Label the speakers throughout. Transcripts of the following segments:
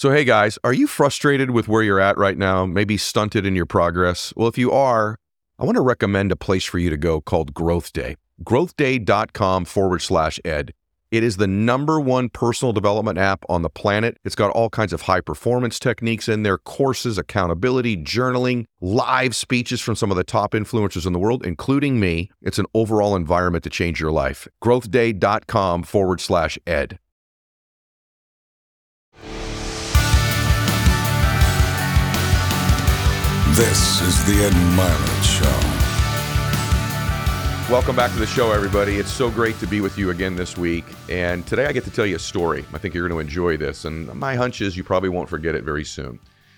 Speaker 1: So, hey guys, are you frustrated with where you're at right now? Maybe stunted in your progress? Well, if you are, I want to recommend a place for you to go called Growth Day. growthday.com/ed. It is the #1 personal development app on the planet. It's got all kinds of high performance techniques in there, courses, accountability, journaling, live speeches from some of the top influencers in the world, including me. It's an overall environment to change your life. growthday.com/ed.
Speaker 2: This is the Ed Mylett Show.
Speaker 1: Welcome back to the show, everybody. It's so great to be with you again this week. And today I get to tell you a story. I think you're going to enjoy this. And my hunch is you probably won't forget it very soon.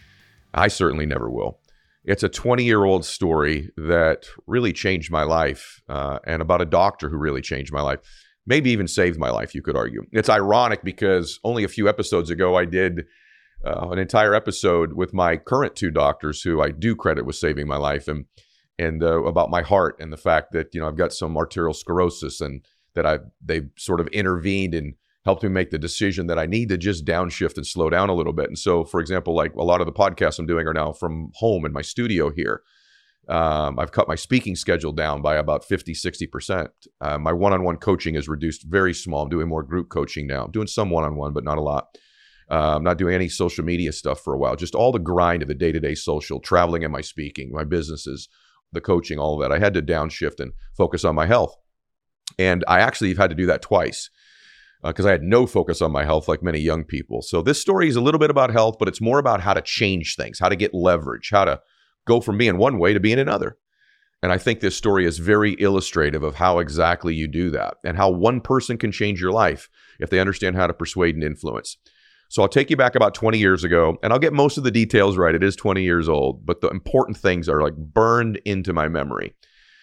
Speaker 1: I certainly never will. It's a 20-year-old story that really changed my life, and about a doctor who really changed my life. Maybe even saved my life, you could argue. It's ironic because only a few episodes ago I did an entire episode with my current two doctors who I do credit with saving my life, and about my heart and the fact that, I've got some arterial sclerosis and that they've sort of intervened and helped me make the decision that I need to just downshift and slow down a little bit. And so, for example, like a lot of the podcasts I'm doing are now from home in my studio here. I've cut my speaking schedule down by about 50-60%. My one-on-one coaching is reduced very small. I'm doing more group coaching now. I'm doing some one-on-one, but not a lot. I'm not doing any social media stuff for a while. Just all the grind of the day-to-day social, traveling and my speaking, my businesses, the coaching, all of that. I had to downshift and focus on my health. And I actually have had to do that twice because I had no focus on my health like many young people. So this story is a little bit about health, but it's more about how to change things, how to get leverage, how to go from being one way to being another. And I think this story is very illustrative of how exactly you do that and how one person can change your life if they understand how to persuade and influence. So I'll take you back about 20 years ago, and I'll get most of the details right. It is 20 years old, but the important things are like burned into my memory.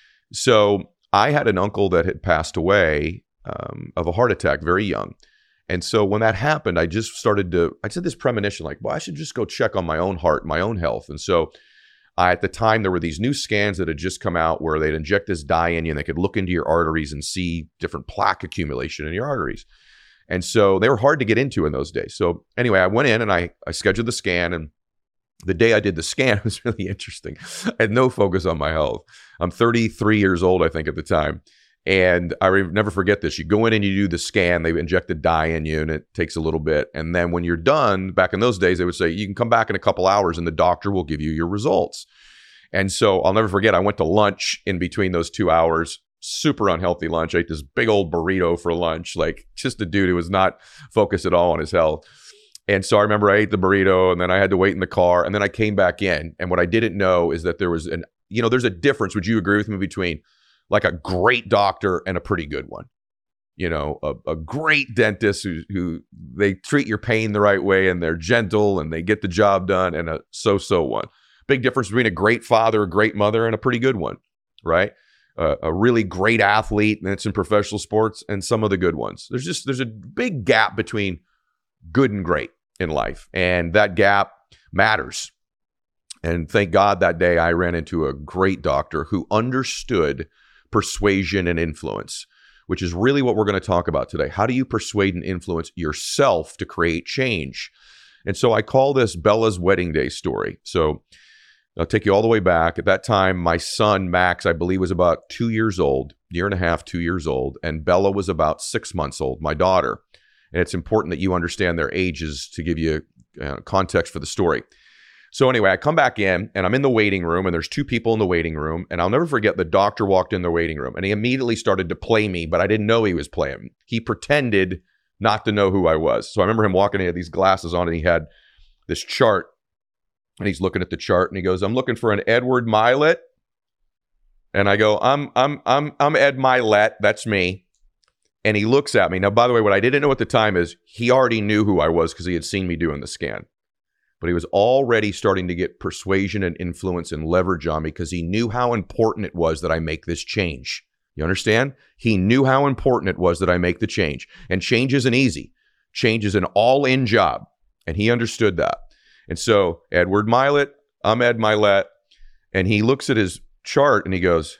Speaker 1: So I had an uncle that had passed away of a heart attack very young. And so when that happened, I just I had this premonition like, well, I should just go check on my own heart, my own health. And so at the time, there were these new scans that had just come out where they'd inject this dye in you and they could look into your arteries and see different plaque accumulation in your arteries. And so they were hard to get into in those days. So anyway, I went in and I scheduled the scan. And the day I did the scan, it was really interesting. I had no focus on my health. I'm 33 years old, I think, at the time. And I never forget this. You go in and you do the scan. They inject the dye in you and it takes a little bit. And then when you're done, back in those days, they would say, you can come back in a couple hours and the doctor will give you your results. And so I'll never forget, I went to lunch in between those 2 hours. Super unhealthy lunch. I ate this big old burrito for lunch, like just a dude who was not focused at all on his health. And so I remember I ate the burrito and then I had to wait in the car and then I came back in. And what I didn't know is that there was there's a difference. Would you agree with me between like a great doctor and a pretty good one? A great dentist who they treat your pain the right way and they're gentle and they get the job done, and a so-so one. Big difference between a great father, a great mother, and a pretty good one, right? A really great athlete that's in professional sports and some of the good ones. There's a big gap between good and great in life. And that gap matters. And thank God that day I ran into a great doctor who understood persuasion and influence, which is really what we're going to talk about today. How do you persuade and influence yourself to create change? And so I call this Bella's wedding day story. So I'll take you all the way back. At that time, my son, Max, I believe, was about 2 years old, year and a half, 2 years old. And Bella was about 6 months old, my daughter. And it's important that you understand their ages to give you context for the story. So anyway, I come back in and I'm in the waiting room and there's two people in the waiting room. And I'll never forget, the doctor walked in the waiting room and he immediately started to play me, but I didn't know he was playing. He pretended not to know who I was. So I remember him walking in, he had these glasses on and he had this chart. And he's looking at the chart and he goes, I'm looking for an Edward Mylett. And I go, I'm Ed Mylett. That's me. And he looks at me. Now, by the way, what I didn't know at the time is he already knew who I was because he had seen me doing the scan. But he was already starting to get persuasion and influence and leverage on me because he knew how important it was that I make this change. You understand? He knew how important it was that I make the change. And change isn't easy. Change is an all-in job. And he understood that. And so, Edward Mylett, I'm Ed Mylett. And he looks at his chart and he goes,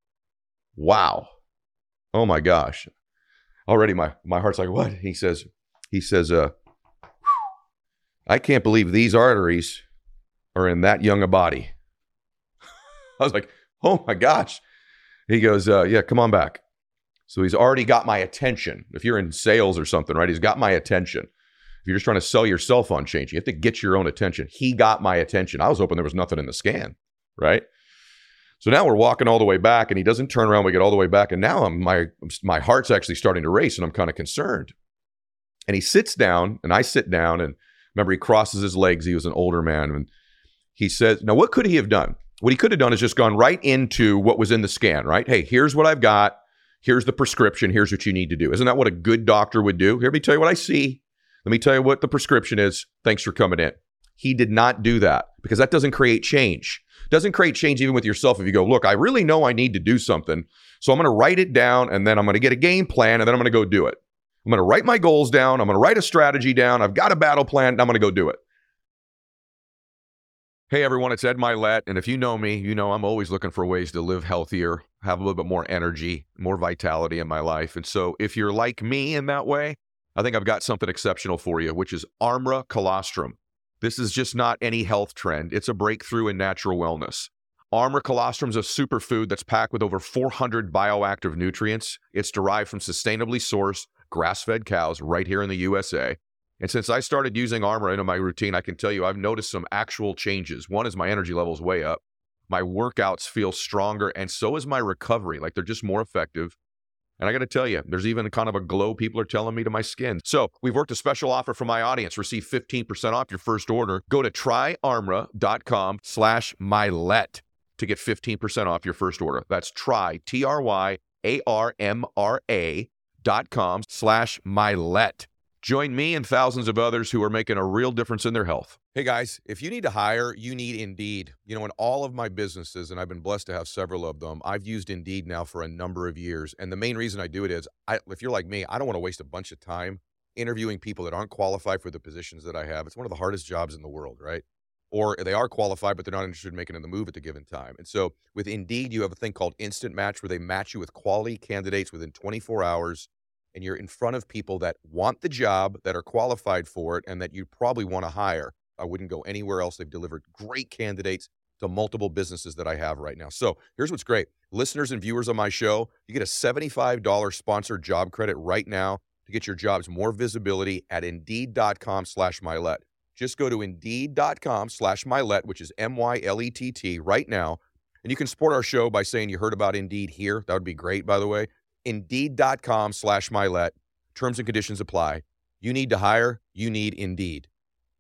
Speaker 1: wow. Oh my gosh. Already my heart's like, what? He says, I can't believe these arteries are in that young a body. I was like, oh my gosh. He goes, yeah, come on back. So he's already got my attention. If you're in sales or something, right? He's got my attention. If you're just trying to sell yourself on change, you have to get your own attention. He got my attention. I was hoping there was nothing in the scan, right? So now we're walking all the way back, and he doesn't turn around. We get all the way back, and now my heart's actually starting to race, and I'm kind of concerned. And he sits down, and I sit down, and remember, he crosses his legs. He was an older man, and he says, now what could he have done? What he could have done is just gone right into what was in the scan, right? Hey, here's what I've got. Here's the prescription. Here's what you need to do. Isn't that what a good doctor would do? Here, let me tell you what I see. Let me tell you what the prescription is. Thanks for coming in. He did not do that because that doesn't create change. It doesn't create change even with yourself if you go, look, I really know I need to do something. So I'm going to write it down, and then I'm going to get a game plan, and then I'm going to go do it. I'm going to write my goals down. I'm going to write a strategy down. I've got a battle plan, and I'm going to go do it. Hey, everyone, it's Ed Mylett, and if you know me, you know I'm always looking for ways to live healthier, have a little bit more energy, more vitality in my life. And so if you're like me in that way, I think I've got something exceptional for you, which is Armra Colostrum. This is just not any health trend. It's a breakthrough in natural wellness. Armra Colostrum is a superfood that's packed with over 400 bioactive nutrients. It's derived from sustainably sourced, grass-fed cows right here in the USA. And since I started using Armra into my routine, I can tell you I've noticed some actual changes. One is my energy levels way up. My workouts feel stronger, and so is my recovery. Like, they're just more effective. And I got to tell you, there's even kind of a glow people are telling me to my skin. So we've worked a special offer for my audience. Receive 15% off your first order. Go to tryarmra.com/Mylett to get 15% off your first order. That's tryarmra.com/Mylett. Join me and thousands of others who are making a real difference in their health. Hey guys, if you need to hire, you need Indeed. You know, in all of my businesses, and I've been blessed to have several of them, I've used Indeed now for a number of years. And the main reason I do it is, if you're like me, I don't want to waste a bunch of time interviewing people that aren't qualified for the positions that I have. It's one of the hardest jobs in the world, right? Or they are qualified, but they're not interested in making the move at the given time. And so with Indeed, you have a thing called Instant Match, where they match you with quality candidates within 24 hours. And you're in front of people that want the job, that are qualified for it, and that you probably want to hire. I wouldn't go anywhere else. They've delivered great candidates to multiple businesses that I have right now. So here's what's great. Listeners and viewers on my show, you get a $75 sponsored job credit right now to get your jobs more visibility at Indeed.com/Mylett. Just go to Indeed.com/Mylett, which is MYLETT right now. And you can support our show by saying you heard about Indeed here. That would be great, by the way. Indeed.com/Mylett. Terms and conditions apply. You need to hire. You need Indeed.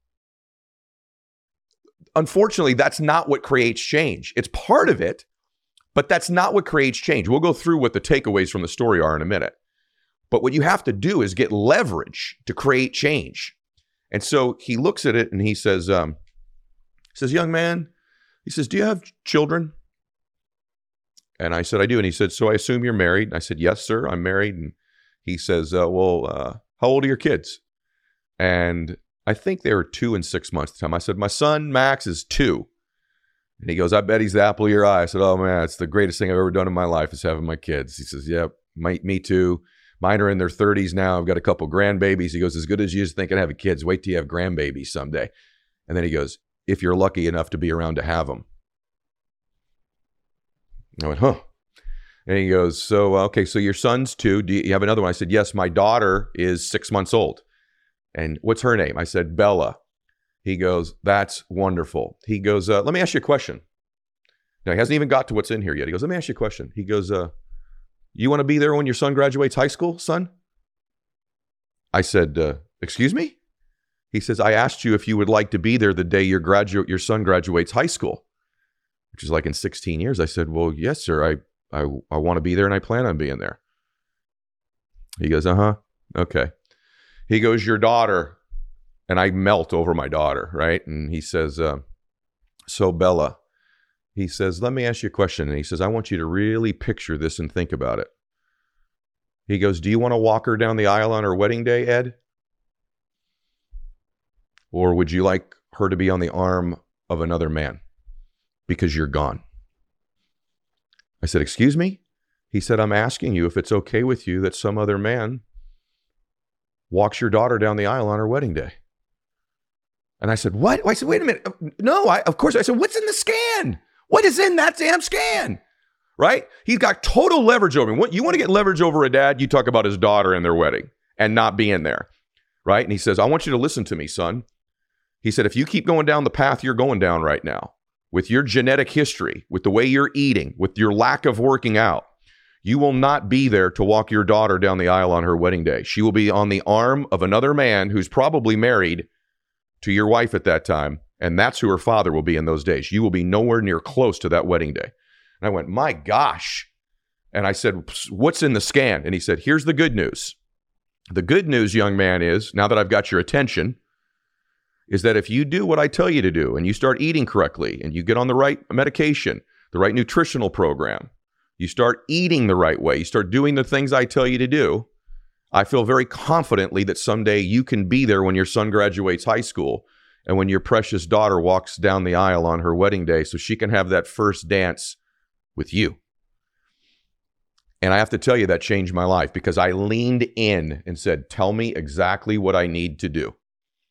Speaker 1: Unfortunately, that's not what creates change. It's part of it, but that's not what creates change. We'll go through what the takeaways from the story are in a minute. But what you have to do is get leverage to create change. And so he looks at it and he says, young man, he says, do you have children? And I said, I do. And he said, so I assume you're married? And I said, yes, sir, I'm married. And he says, how old are your kids? And I think they were 2 and 6 months at the time. I said, my son, Max, is 2. And he goes, I bet he's the apple of your eye. I said, oh, man, it's the greatest thing I've ever done in my life is having my kids. He says, yeah, me too. Mine are in their 30s now. I've got a couple grandbabies. He goes, as good as you just thinking of having kids, wait till you have grandbabies someday. And then he goes, if you're lucky enough to be around to have them. I went, huh. And he goes, so, okay, so your son's 2. Do you have another one? I said, yes, my daughter is 6 months old. And what's her name? I said, Bella. He goes, that's wonderful. He goes, let me ask you a question. Now, he hasn't even got to what's in here yet. He goes, let me ask you a question. He goes, you want to be there when your son graduates high school, son? I said, excuse me? He says, I asked you if you would like to be there the day your son graduates high school, which is like in 16 years. I said, well, yes, sir. I want to be there and I plan on being there. He goes, uh-huh. Okay. He goes, your daughter, and I melt over my daughter, right? And he says, so Bella, he says, let me ask you a question. And he says, I want you to really picture this and think about it. He goes, do you want to walk her down the aisle on her wedding day, Ed? Or would you like her to be on the arm of another man because you're gone? I said, excuse me? He said, I'm asking you if it's okay with you that some other man walks your daughter down the aisle on her wedding day. And I said, what? I said, wait a minute. No, of course. I said, what's in the scan? What is in that damn scan? Right? He's got total leverage over me. You want to get leverage over a dad? You talk about his daughter and their wedding and not being there. Right? And he says, I want you to listen to me, son. He said, if you keep going down the path you're going down right now, with your genetic history, with the way you're eating, with your lack of working out, you will not be there to walk your daughter down the aisle on her wedding day. She will be on the arm of another man who's probably married to your wife at that time, and that's who her father will be in those days. You will be nowhere near close to that wedding day. And I went, my gosh. And I said, what's in the scan? And he said, here's the good news. The good news, young man, is, now that I've got your attention, is that if you do what I tell you to do and you start eating correctly and you get on the right medication, the right nutritional program, you start eating the right way, you start doing the things I tell you to do, I feel very confidently that someday you can be there when your son graduates high school and when your precious daughter walks down the aisle on her wedding day so she can have that first dance with you. And I have to tell you, that changed my life because I leaned in and said, tell me exactly what I need to do.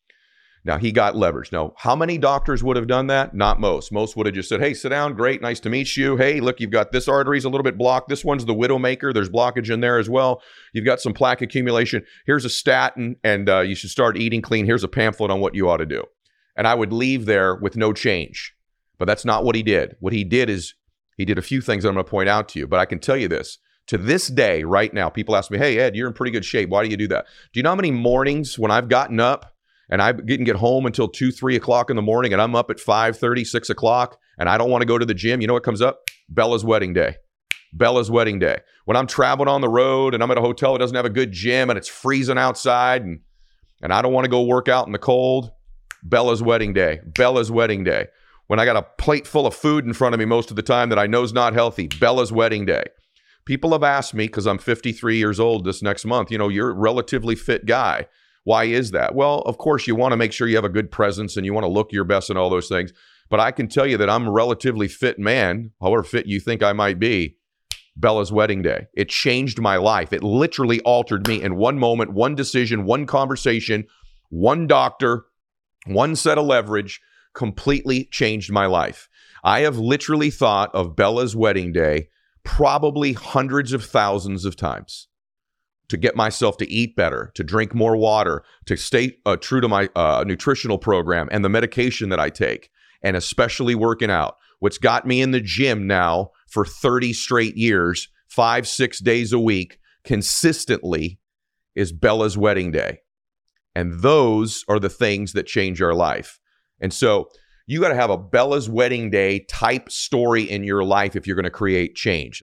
Speaker 1: Now, he got leverage. Now, how many doctors would have done that? Not most. Most would have just said, hey, sit down. Great. Nice to meet you. Hey, look, you've got this artery's a little bit blocked. This one's the widowmaker. There's blockage in there as well. You've got some plaque accumulation. Here's a statin, and you should start eating clean. Here's a pamphlet on what you ought to do. And I would leave there with no change. But that's not what he did. What he did is he did a few things that I'm going to point out to you. But I can tell you this. To this day, right now, people ask me, hey, Ed, you're in pretty good shape. Why do you do that? Do you know how many mornings when I've gotten up and I didn't get home until 2, 3 o'clock in the morning, and I'm up at 5:30, 6 o'clock, and I don't want to go to the gym? You know what comes up? Bella's wedding day. Bella's wedding day. When I'm traveling on the road and I'm at a hotel that doesn't have a good gym and it's freezing outside and I don't want to go work out in the cold, Bella's wedding day. Bella's wedding day. When I got a plate full of food in front of me most of the time that I know is not healthy, Bella's wedding day. People have asked me, because I'm 53 years old this next month, you're a relatively fit guy. Why is that? Well, of course, you want to make sure you have a good presence and you want to look your best and all those things. But I can tell you that I'm a relatively fit man, however fit you think I might be. Bella's wedding day. It changed my life. It literally altered me in one moment, one decision, one conversation, one doctor, one set of leverage, completely changed my life. I have literally thought of Bella's wedding day probably hundreds of thousands of times. To get myself to eat better, to drink more water, to stay true to my nutritional program and the medication that I take, and especially working out. What's got me in the gym now for 30 straight years, 5, 6 days a week, consistently, is Bella's wedding day. And those are the things that change our life. And so you got to have a Bella's wedding day type story in your life if you're going to create change.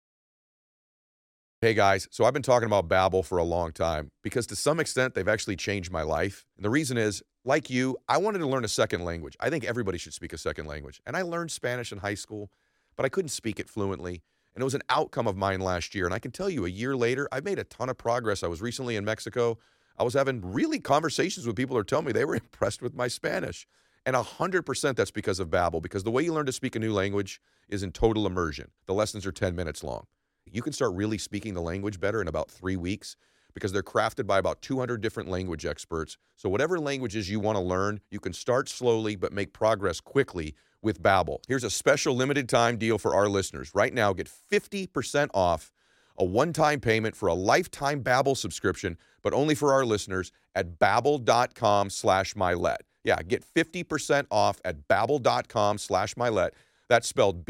Speaker 1: Hey guys, so I've been talking about Babbel for a long time because to some extent they've actually changed my life. And the reason is, like you, I wanted to learn a second language. I think everybody should speak a second language. And I learned Spanish in high school, but I couldn't speak it fluently. And it was an outcome of mine last year. And I can tell you, a year later, I've made a ton of progress. I was recently in Mexico. I was having really conversations with people who are telling me they were impressed with my Spanish. And 100% that's because of Babbel, because the way you learn to speak a new language is in total immersion. The lessons are 10 minutes long. You can start really speaking the language better in about 3 weeks because they're crafted by about 200 different language experts. So whatever languages you want to learn, you can start slowly but make progress quickly with Babbel. Here's a special limited time deal for our listeners. Right now, get 50% off a one-time payment for a lifetime Babbel subscription, but only for our listeners at babbel.com/Milet. Yeah, get 50% off at babbel.com/Milet. That's spelled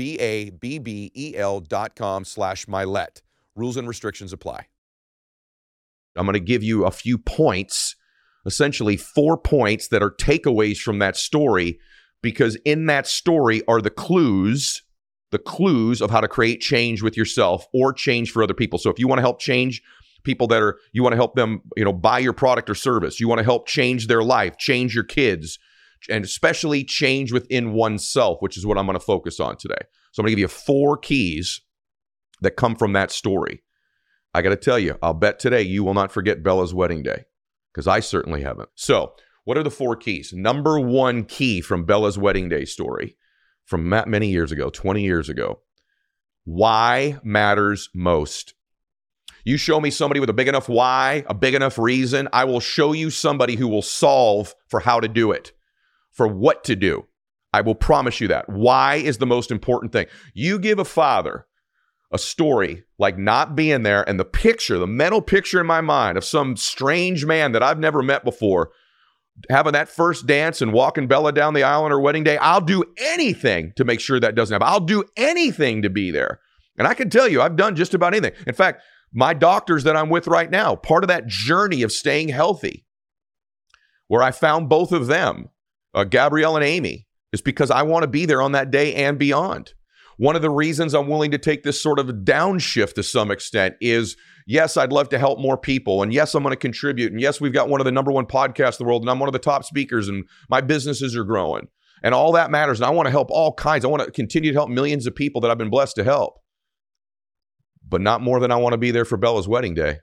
Speaker 1: BABBEL.com/Milet. Rules and restrictions apply. I'm going to give you a few points, essentially 4 points that are takeaways from that story, because in that story are the clues of how to create change with yourself or change for other people. So if you want to help change people you want to help them, buy your product or service, you want to help change their life, change your kids, and especially change within oneself, which is what I'm going to focus on today. So I'm going to give you 4 keys that come from that story. I got to tell you, I'll bet today you will not forget Bella's wedding day, because I certainly haven't. So what are the 4 keys? Number 1 key from Bella's wedding day story from many years ago, 20 years ago. Why matters most. You show me somebody with a big enough why, a big enough reason, I will show you somebody who will solve for how to do it. for what to do. I will promise you that. Why is the most important thing. You give a father a story like not being there and the mental picture in my mind of some strange man that I've never met before having that first dance and walking Bella down the aisle on her wedding day. I'll do anything to make sure that doesn't happen. I'll do anything to be there. And I can tell you, I've done just about anything. In fact, my doctors that I'm with right now, part of that journey of staying healthy, where I found both of them, Gabrielle and Amy, is because I want to be there on that day and beyond. One of the reasons I'm willing to take this sort of a downshift to some extent is, yes, I'd love to help more people. And yes, I'm going to contribute. And yes, we've got one of the number one podcasts in the world. And I'm one of the top speakers. And my businesses are growing. And all that matters. And I want to help all kinds. I want to continue to help millions of people that I've been blessed to help. But not more than I want to be there for Bella's wedding day.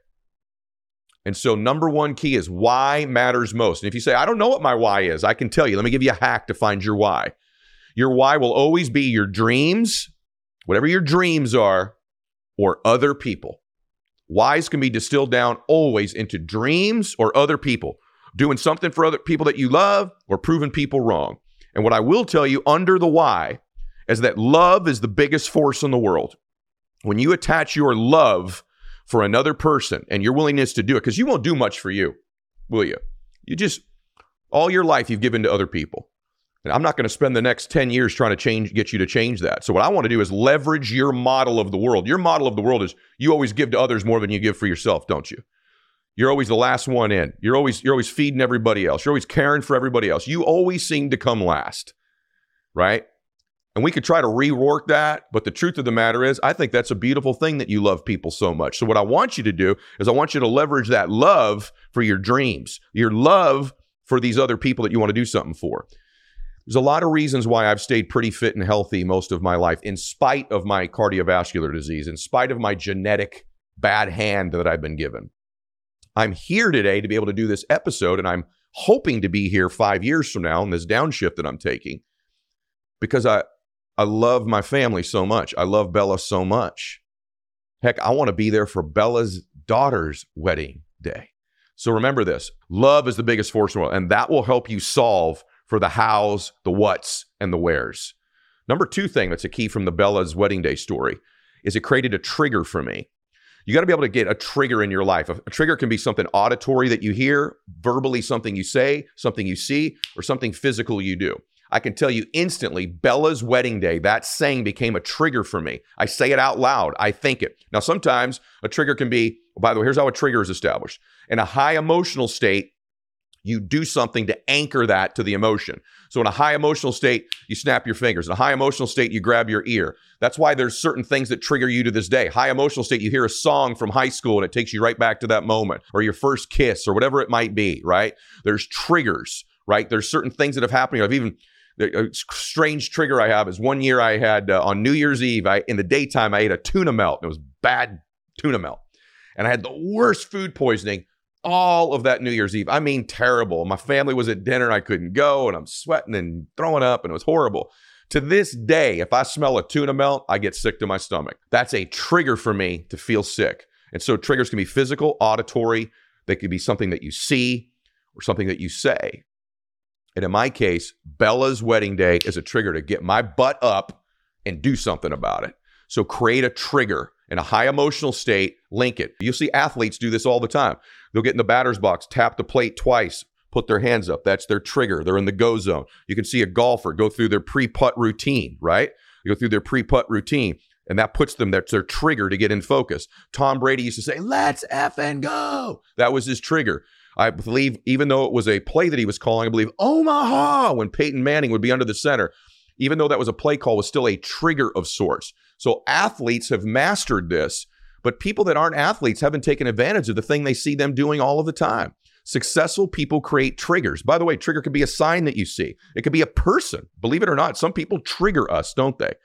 Speaker 1: And so number one key is why matters most. And if you say, I don't know what my why is, I can tell you. Let me give you a hack to find your why. Your why will always be your dreams, whatever your dreams are, or other people. Whys can be distilled down always into dreams or other people, doing something for other people that you love or proving people wrong. And what I will tell you under the why is that love is the biggest force in the world. When you attach your love for another person and your willingness to do it, because you won't do much for you, will you? You just, all your life you've given to other people. And I'm not going to spend the next 10 years trying to get you to change that. So what I want to do is leverage your model of the world. Your model of the world is you always give to others more than you give for yourself, don't you? You're always the last one in. You're always feeding everybody else. You're always caring for everybody else. You always seem to come last, right? And we could try to rework that, but the truth of the matter is, I think that's a beautiful thing that you love people so much. So what I want you to do is I want you to leverage that love for your dreams, your love for these other people that you want to do something for. There's a lot of reasons why I've stayed pretty fit and healthy most of my life, in spite of my cardiovascular disease, in spite of my genetic bad hand that I've been given. I'm here today to be able to do this episode, and I'm hoping to be here 5 years from now in this downshift that I'm taking, because I love my family so much. I love Bella so much. Heck, I want to be there for Bella's daughter's wedding day. So remember this, love is the biggest force in the world, and that will help you solve for the hows, the whats, and the wheres. Number two thing that's a key from the Bella's wedding day story is it created a trigger for me. You got to be able to get a trigger in your life. A trigger can be something auditory that you hear, verbally something you say, something you see, or something physical you do. I can tell you instantly, Bella's wedding day, that saying became a trigger for me. I say it out loud. I think it. Now, sometimes a trigger can be, by the way, here's how a trigger is established. In a high emotional state, you do something to anchor that to the emotion. So in a high emotional state, you snap your fingers. In a high emotional state, you grab your ear. That's why there's certain things that trigger you to this day. High emotional state, you hear a song from high school and it takes you right back to that moment, or your first kiss, or whatever it might be, right? There's triggers, right? There's certain things that have happened. I've even, a strange trigger I have is one year I had, on New Year's Eve, in the daytime, I ate a tuna melt. It was bad tuna melt. And I had the worst food poisoning all of that New Year's Eve. I mean, terrible. My family was at dinner and I couldn't go, and I'm sweating and throwing up, and it was horrible. To this day, if I smell a tuna melt, I get sick to my stomach. That's a trigger for me to feel sick. And so triggers can be physical, auditory. They could be something that you see or something that you say. And in my case, Bella's wedding day is a trigger to get my butt up and do something about it. So create a trigger in a high emotional state, link it. You'll see athletes do this all the time. They'll get in the batter's box, tap the plate twice, put their hands up. That's their trigger. They're in the go zone. You can see a golfer go through their pre-putt routine, right? They go through their pre-putt routine, and that puts them, that's their trigger to get in focus. Tom Brady used to say, let's effing go. That was his trigger. I believe, even though it was a play that he was calling, I believe Omaha, when Peyton Manning would be under the center, even though that was a play call, was still a trigger of sorts. So athletes have mastered this, but people that aren't athletes haven't taken advantage of the thing they see them doing all of the time. Successful people create triggers. By the way, trigger could be a sign that you see. It could be a person. Believe it or not, some people trigger us, don't they?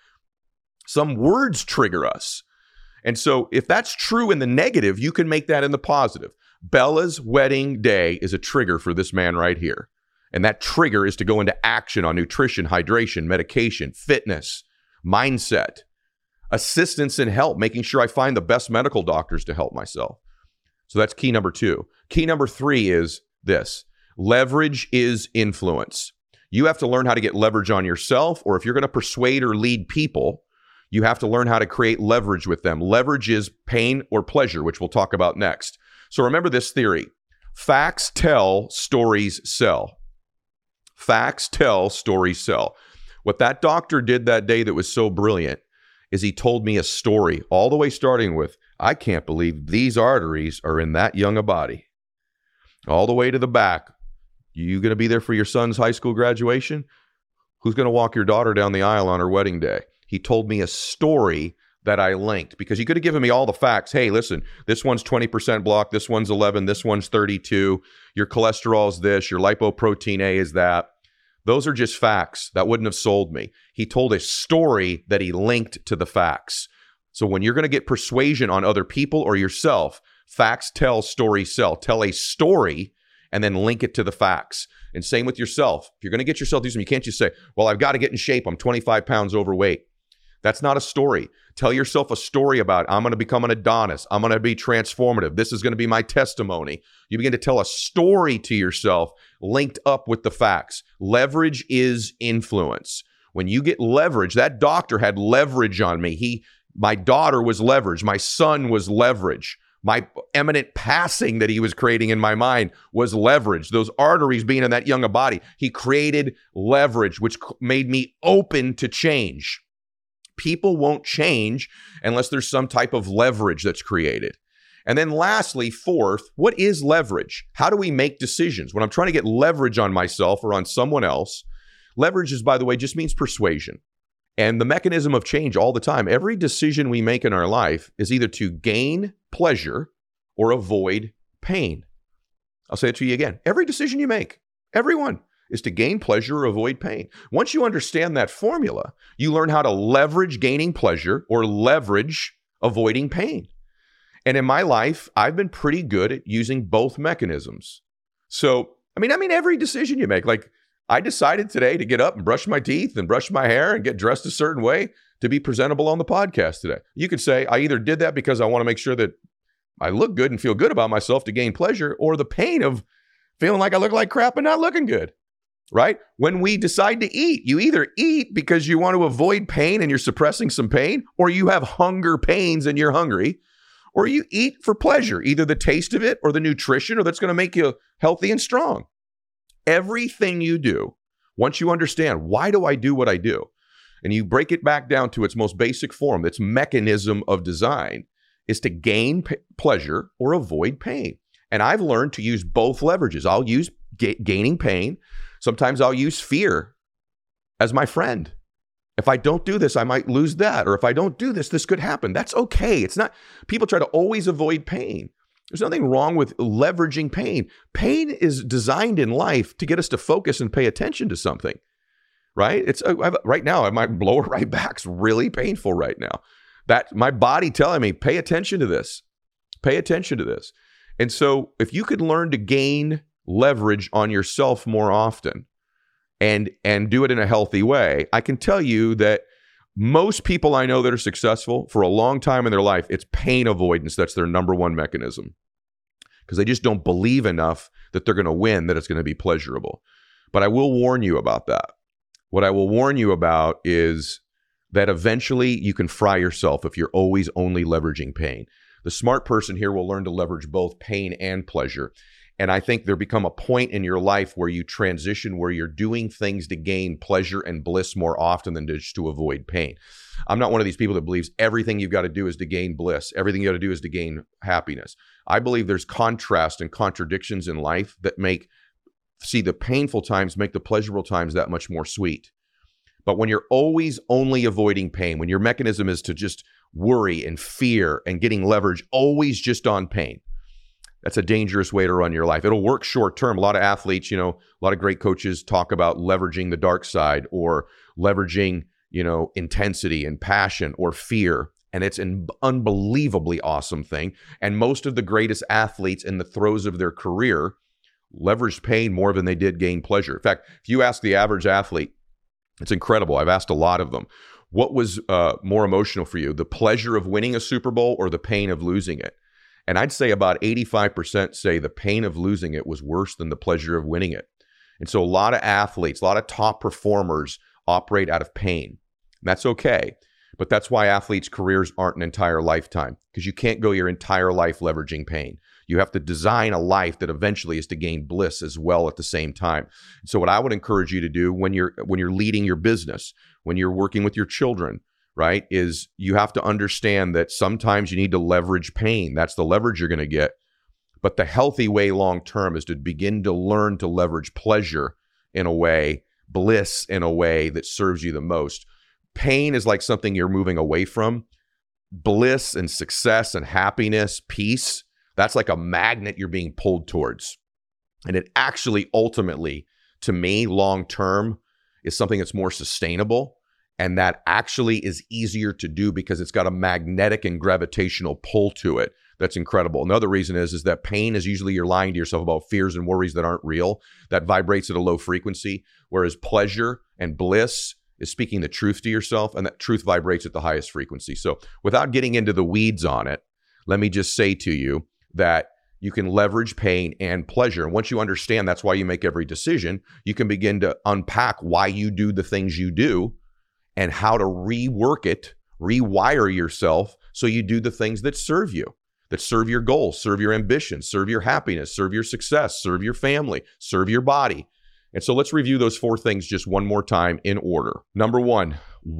Speaker 1: Some words trigger us. And so if that's true in the negative, you can make that in the positive. Bella's wedding day is a trigger for this man right here. And that trigger is to go into action on nutrition, hydration, medication, fitness, mindset, assistance and help, making sure I find the best medical doctors to help myself. So that's key number 2. Key number 3 is this: leverage is influence. You have to learn how to get leverage on yourself, or if you're going to persuade or lead people, you have to learn how to create leverage with them. Leverage is pain or pleasure, which we'll talk about next. So remember this theory. Facts tell, stories sell. Facts tell, stories sell. What that doctor did that day that was so brilliant is he told me a story, all the way starting with, I can't believe these arteries are in that young a body. All the way to the back. You going to be there for your son's high school graduation? Who's going to walk your daughter down the aisle on her wedding day? He told me a story that I linked, because he could have given me all the facts. Hey, listen, this one's 20% block, this one's 11, this one's 32, your cholesterol's this, your lipoprotein A is that. Those are just facts. That wouldn't have sold me. He told a story that he linked to the facts. So when you're going to get persuasion on other people or yourself, facts tell, stories sell. Tell a story and then link it to the facts. And same with yourself. If you're going to get yourself to do something, you can't just say, well, I've got to get in shape. I'm 25 pounds overweight. That's not a story. Tell yourself a story about, I'm going to become an Adonis. I'm going to be transformative. This is going to be my testimony. You begin to tell a story to yourself linked up with the facts. Leverage is influence. When you get leverage, that doctor had leverage on me. My daughter was leverage. My son was leverage. My eminent passing that he was creating in my mind was leverage. Those arteries being in that younger body, he created leverage, which made me open to change. People won't change unless there's some type of leverage that's created. And then lastly, fourth, what is leverage? How do we make decisions? When I'm trying to get leverage on myself or on someone else, leverage is, by the way, just means persuasion. And the mechanism of change all the time, every decision we make in our life is either to gain pleasure or avoid pain. I'll say it to you again. Every decision you make, everyone, is to gain pleasure or avoid pain. Once you understand that formula, you learn how to leverage gaining pleasure or leverage avoiding pain. And in my life, I've been pretty good at using both mechanisms. So, I mean, every decision you make, like I decided today to get up and brush my teeth and brush my hair and get dressed a certain way to be presentable on the podcast today. You could say I either did that because I want to make sure that I look good and feel good about myself to gain pleasure, or the pain of feeling like I look like crap and not looking good. Right? When we decide to eat, you either eat because you want to avoid pain and you're suppressing some pain, or you have hunger pains and you're hungry, or you eat for pleasure, either the taste of it or the nutrition, or that's going to make you healthy and strong. Everything you do, once you understand, why do I do what I do? And you break it back down to its most basic form, its mechanism of design is to gain pleasure or avoid pain. And I've learned to use both leverages. I'll use gaining pain. Sometimes I'll use fear as my friend. If I don't do this, I might lose that. Or if I don't do this, this could happen. That's okay. It's not, people try to always avoid pain. There's nothing wrong with leveraging pain. Pain is designed in life to get us to focus and pay attention to something, right? Right now, my lower right back's really painful right now. That my body telling me, pay attention to this. Pay attention to this. And so if you could learn to gain leverage on yourself more often and do it in a healthy way, I can tell you that most people I know that are successful for a long time in their life, it's pain avoidance. That's their number one mechanism, because they just don't believe enough that they're going to win, that it's going to be pleasurable. But I will warn you about that. What I will warn you about is that eventually you can fry yourself if you're always only leveraging pain. The smart person here will learn to leverage both pain and pleasure. And I think there become a point in your life where you transition, where you're doing things to gain pleasure and bliss more often than just to avoid pain. I'm not one of these people that believes everything you've got to do is to gain bliss. Everything you got to do is to gain happiness. I believe there's contrast and contradictions in life that see the painful times make the pleasurable times that much more sweet. But when you're always only avoiding pain, when your mechanism is to just worry and fear and getting leverage always just on pain, that's a dangerous way to run your life. It'll work short term. A lot of athletes, a lot of great coaches talk about leveraging the dark side or leveraging, intensity and passion or fear. And it's an unbelievably awesome thing. And most of the greatest athletes in the throes of their career leveraged pain more than they did gain pleasure. In fact, if you ask the average athlete, it's incredible. I've asked a lot of them, what was more emotional for you, the pleasure of winning a Super Bowl or the pain of losing it? And I'd say about 85% say the pain of losing it was worse than the pleasure of winning it. And so a lot of athletes, a lot of top performers operate out of pain. That's okay. But that's why athletes' careers aren't an entire lifetime, because you can't go your entire life leveraging pain. You have to design a life that eventually is to gain bliss as well at the same time. So what I would encourage you to do when you're leading your business, when you're working with your children, right, is you have to understand that sometimes you need to leverage pain. That's the leverage you're going to get. But the healthy way long term is to begin to learn to leverage pleasure in a way, bliss in a way that serves you the most. Pain is like something you're moving away from. Bliss and success and happiness, peace, that's like a magnet you're being pulled towards. And it actually ultimately, to me, long term, is something that's more sustainable. And that actually is easier to do because it's got a magnetic and gravitational pull to it. That's incredible. Another reason is that pain is usually you're lying to yourself about fears and worries that aren't real. That vibrates at a low frequency, whereas pleasure and bliss is speaking the truth to yourself, and that truth vibrates at the highest frequency. So without getting into the weeds on it, let me just say to you that you can leverage pain and pleasure. And once you understand that's why you make every decision, you can begin to unpack why you do the things you do and how to rework it, rewire yourself so you do the things that serve you, that serve your goals, serve your ambitions, serve your happiness, serve your success, serve your family, serve your body. And so let's review those 4 things just one more time in order. Number 1,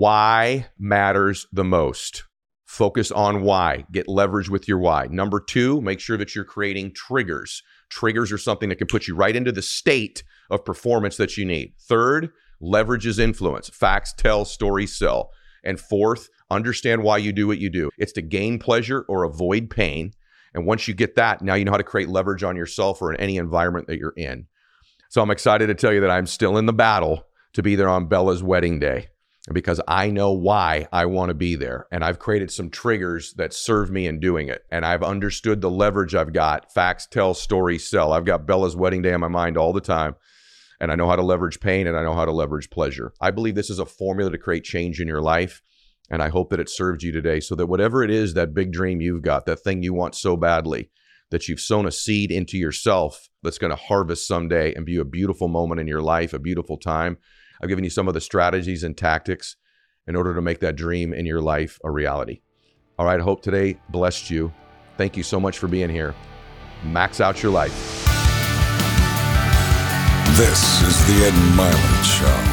Speaker 1: why matters the most. Focus on why. Get leverage with your why. Number 2, make sure that you're creating triggers. Triggers are something that can put you right into the state of performance that you need. 3rd, leverage is influence. Facts tell, stories sell. And 4th, understand why you do what you do. It's to gain pleasure or avoid pain. And once you get that, now you know how to create leverage on yourself or in any environment that you're in. So I'm excited to tell you that I'm still in the battle to be there on Bella's wedding day, because I know why I want to be there. And I've created some triggers that serve me in doing it. And I've understood the leverage I've got. Facts tell, stories sell. I've got Bella's wedding day on my mind all the time. And I know how to leverage pain, and I know how to leverage pleasure. I believe this is a formula to create change in your life. And I hope that it served you today, so that whatever it is, that big dream you've got, that thing you want so badly, that you've sown a seed into yourself that's going to harvest someday and be a beautiful moment in your life, a beautiful time. I've given you some of the strategies and tactics in order to make that dream in your life a reality. All right, I hope today blessed you. Thank you so much for being here. Max out your life.
Speaker 2: This is the Ed Mylett Show.